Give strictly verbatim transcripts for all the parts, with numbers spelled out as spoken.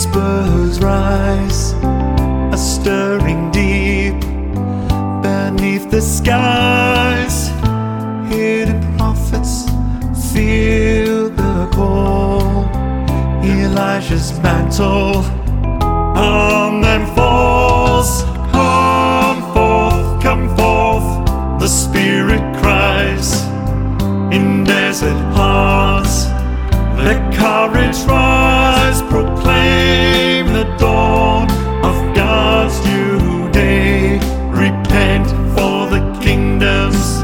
whispers rise, a stirring deep beneath the skies. Hidden prophets feel the call. Elijah's mantle on them falls. Come forth, come forth, the Spirit cries. In desert hearts, let courage rise. Proclaim the dawn of God's new day. Repent, for the kingdom's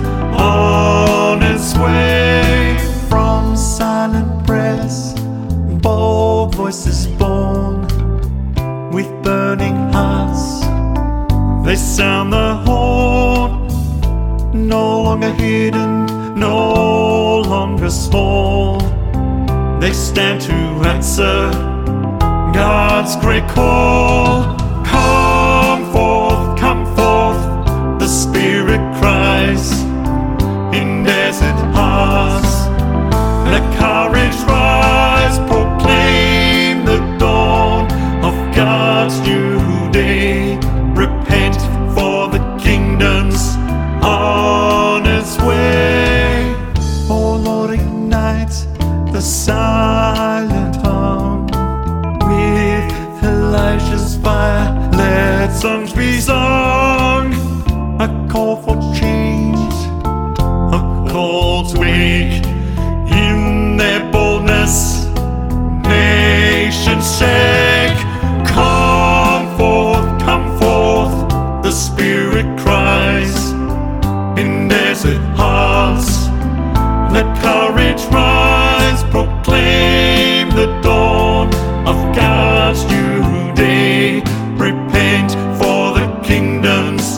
on its way. From silent prayers, bold voices born. With burning hearts, they sound the horn. No longer hidden, no longer small. They stand to answer God's great call. Come forth, come forth, the Spirit cries. In desert hearts, let courage rise. Proclaim the dawn of God's new day. Repent, for the kingdom's on its way. Oh Lord, ignite the silent hum with Elijah's fire. Let songs be sung, a call for change, a call to wake. In their boldness, nations shake. Come forth, come forth, the Spirit cries. In desert hearts, let courage rise. Proclaim the dawn of God's new day. Repent, for the kingdom's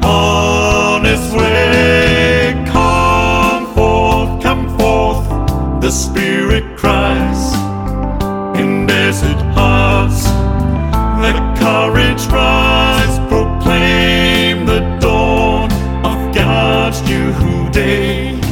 on its way. Come forth, come forth, the Spirit cries. In desert hearts, let courage rise. Proclaim the dawn of God's new day.